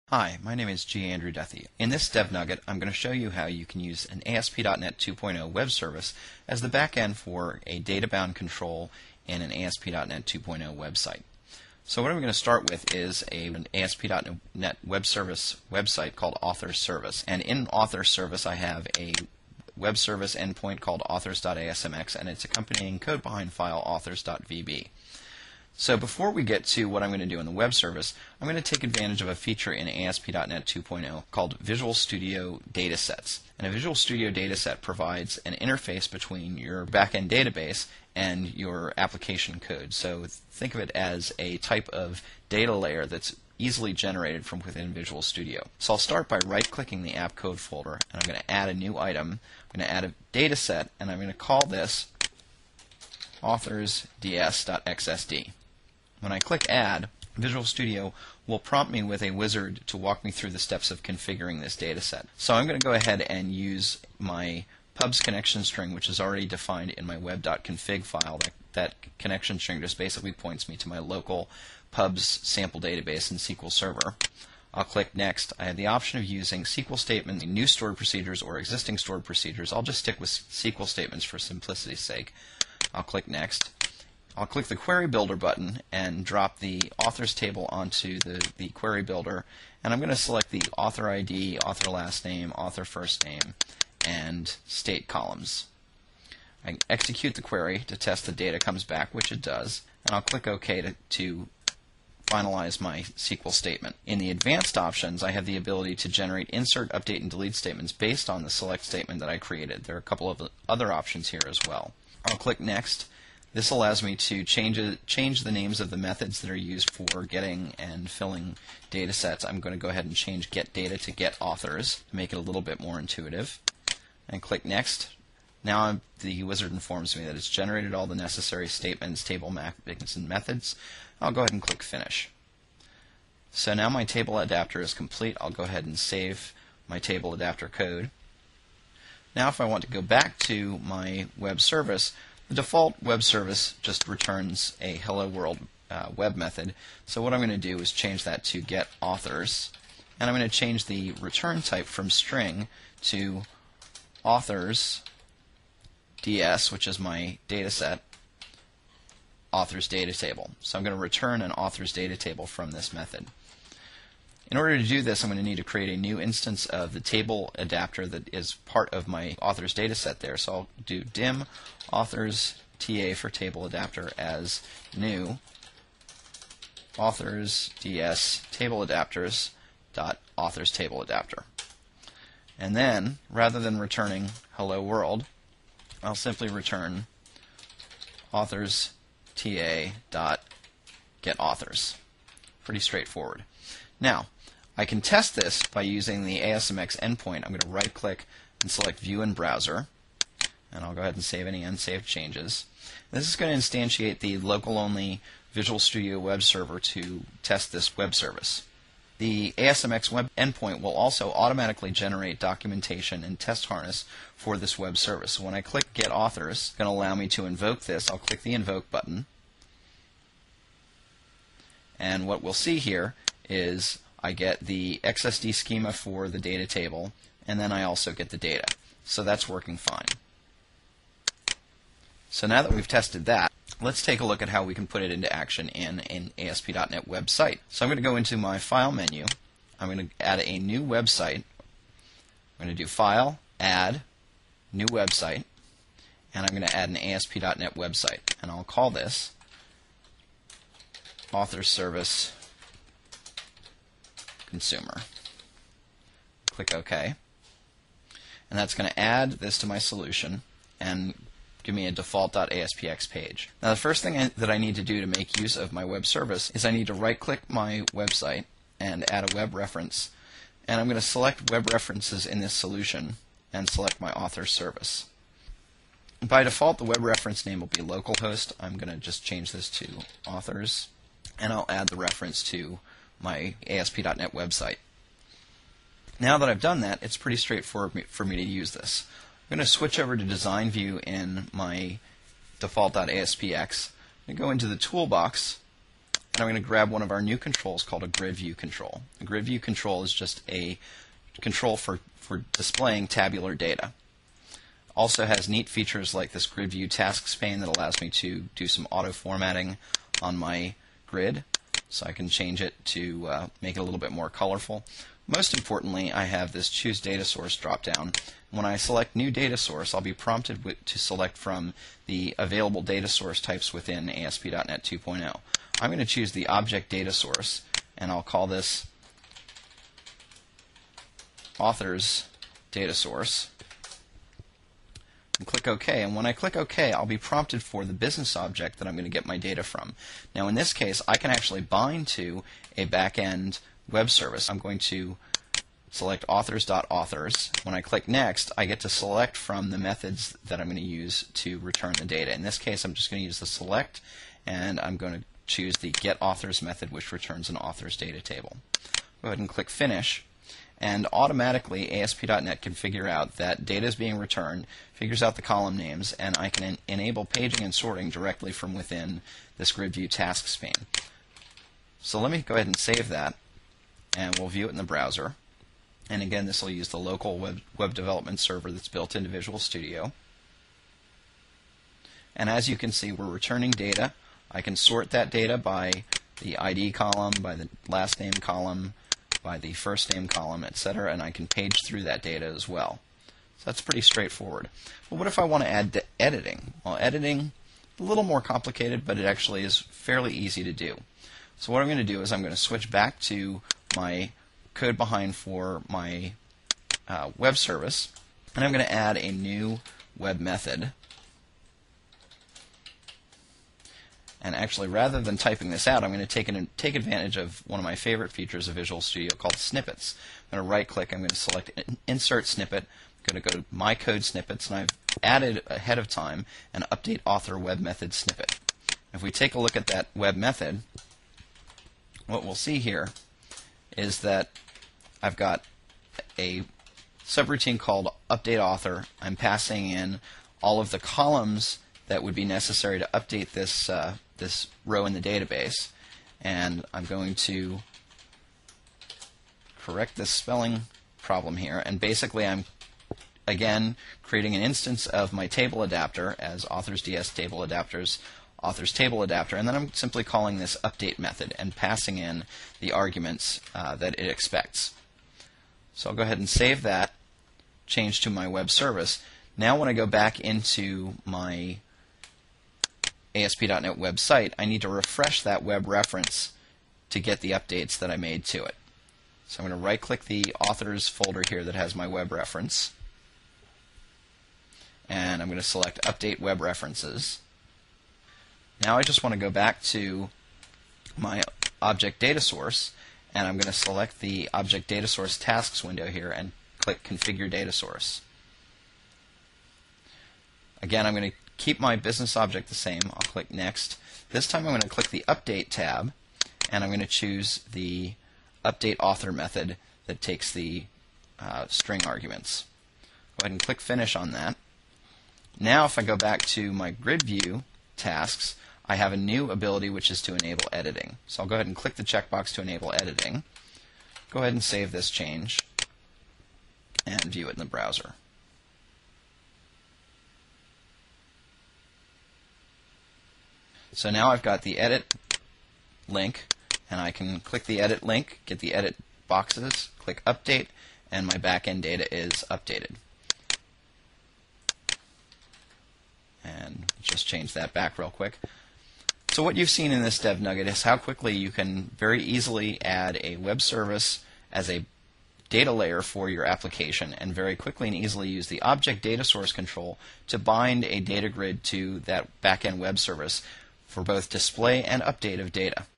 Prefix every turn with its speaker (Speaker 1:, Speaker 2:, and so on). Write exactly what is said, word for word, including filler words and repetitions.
Speaker 1: Hi, my name is G. Andrew Duthie. In this Dev Nugget, I'm going to show you how you can use an A S P dot net two point oh web service as the backend for a data-bound control in an A S P dot net two point oh website. So what I'm going to start with is a, an A S P dot net web service website called Authors Service. And in Authors Service, I have a web service endpoint called authors dot A S M X and its accompanying code behind file authors dot V B. So before we get to what I'm going to do in the web service, I'm going to take advantage of a feature in A S P dot net two point oh called Visual Studio Datasets. And a Visual Studio Dataset provides an interface between your backend database and your application code. So think of it as a type of data layer that's easily generated from within Visual Studio. So I'll start by right-clicking the app code folder, and I'm going to add a new item. I'm going to add a dataset, and I'm going to call this authors D S dot X S D. When I click Add, Visual Studio will prompt me with a wizard to walk me through the steps of configuring this dataset. So I'm going to go ahead and use my pubs connection string, which is already defined in my web.config file. That, that connection string just basically points me to my local pubs sample database in S Q L Server. I'll click Next. I have the option of using S Q L statements, new stored procedures, or existing stored procedures. I'll just stick with S Q L statements for simplicity's sake. I'll click Next. I'll click the Query Builder button and drop the authors table onto the, the Query Builder, and I'm going to select the author I D, author last name, author first name, and state columns. I can execute the query to test the data comes back, which it does, and I'll click OK to, to finalize my S Q L statement. In the advanced options, I have the ability to generate insert, update, and delete statements based on the select statement that I created. There are a couple of other options here as well. I'll click Next. This allows me to change, a, change the names of the methods that are used for getting and filling data sets. I'm going to go ahead and change get data to get authors to make it a little bit more intuitive. And click Next. Now I'm, the wizard informs me that it's generated all the necessary statements, table mappings, and methods. I'll go ahead and click Finish. So now my table adapter is complete. I'll go ahead and save my table adapter code. Now if I want to go back to my web service, the default web service just returns a hello world uh, web method. So what I'm going to do is change that to get authors, and I'm going to change the return type from string to authors D S, which is my data set, authors data table. So I'm going to return an authors data table from this method. In order to do this, I'm going to need to create a new instance of the table adapter that is part of my authors data set there. So I'll do dim authors T A for table adapter as new authors D S table adapters dot authors table adapter. And then, rather than returning hello world, I'll simply return authors T A dot get authors. Pretty straightforward. Now, I can test this by using the A S M X endpoint. I'm going to right-click and select View in Browser, and I'll go ahead and save any unsaved changes. This is going to instantiate the local-only Visual Studio web server to test this web service. The A S M X web endpoint will also automatically generate documentation and test harness for this web service. So when I click Get Authors, it's going to allow me to invoke this. I'll click the Invoke button, and what we'll see here is I get the X S D schema for the data table, and then I also get the data. So that's working fine. So now that we've tested that, let's take a look at how we can put it into action in an A S P dot net website. So I'm going to go into my File menu. I'm going to add a new website. I'm going to do File, Add, New Website, and I'm going to add an A S P dot net website. And I'll call this Authors Service Consumer. Click OK. And that's going to add this to my solution and give me a default.aspx page. Now the first thing I, that I need to do to make use of my web service is I need to right-click my website and add a web reference. And I'm going to select web references in this solution and select my author service. By default, the web reference name will be localhost. I'm going to just change this to authors, and I'll add the reference to my A S P dot net website. Now that I've done that, it's pretty straightforward for me to use this. I'm going to switch over to Design View in my default.aspx. I'm going to go into the toolbox and I'm going to grab one of our new controls called a grid view control. A grid view control is just a control for, for displaying tabular data. Also has neat features like this grid view tasks pane that allows me to do some auto formatting on my grid, so I can change it to uh, make it a little bit more colorful. Most importantly, I have this choose data source drop down. When I select new data source, I'll be prompted with, to select from the available data source types within A S P dot net two point oh. I'm going to choose the object data source, and I'll call this authors data source. And click OK, and when I click OK, I'll be prompted for the business object that I'm going to get my data from. Now in this case, I can actually bind to a back-end web service. I'm going to select authors.authors. When I click Next, I get to select from the methods that I'm going to use to return the data. In this case, I'm just going to use the select, and I'm going to choose the getAuthors method, which returns an authors data table. Go ahead and click Finish. And automatically A S P dot net can figure out that data is being returned, figures out the column names, and I can en enable paging and sorting directly from within this grid view tasks pane. So let me go ahead and save that, and we'll view it in the browser. And again, this will use the local web, web development server that's built into Visual Studio. And as you can see, we're returning data. I can sort that data by the I D column, by the last name column, by the first name column, et cetera, and I can page through that data as well. So that's pretty straightforward. But what if I want to add editing? Well, editing, a little more complicated, but it actually is fairly easy to do. So what I'm going to do is I'm going to switch back to my code behind for my uh, web service, and I'm going to add a new web method. And actually, rather than typing this out, I'm going to take, an, take advantage of one of my favorite features of Visual Studio called snippets. I'm going to right-click, I'm going to select Insert Snippet, I'm going to go to My Code Snippets, and I've added ahead of time an Update Author Web Method snippet. If we take a look at that web method, what we'll see here is that I've got a subroutine called Update Author. I'm passing in all of the columns that would be necessary to update this uh, this row in the database, and I'm going to correct this spelling problem here, and basically I'm again creating an instance of my table adapter as AuthorsDS table adapters authors table adapter, and then I'm simply calling this update method and passing in the arguments uh, that it expects. So I'll go ahead and save that, change to my web service. Now when I go back into my A S P dot net website, I need to refresh that web reference to get the updates that I made to it. So I'm going to right-click the authors folder here that has my web reference, and I'm going to select Update Web References. Now I just want to go back to my object data source, and I'm going to select the object data source tasks window here and click Configure Data Source. Again, I'm going to keep my business object the same. I'll click Next. This time I'm going to click the Update tab, and I'm going to choose the Update Author method that takes the uh, string arguments. Go ahead and click Finish on that. Now if I go back to my grid view tasks, I have a new ability, which is to enable editing. So I'll go ahead and click the checkbox to enable editing. Go ahead and save this change and view it in the browser. So now I've got the edit link, and I can click the edit link, get the edit boxes, click update, and my backend data is updated. And just change that back real quick. So what you've seen in this Dev Nugget is how quickly you can very easily add a web service as a data layer for your application, and very quickly and easily use the object data source control to bind a data grid to that backend web service for both display and update of data.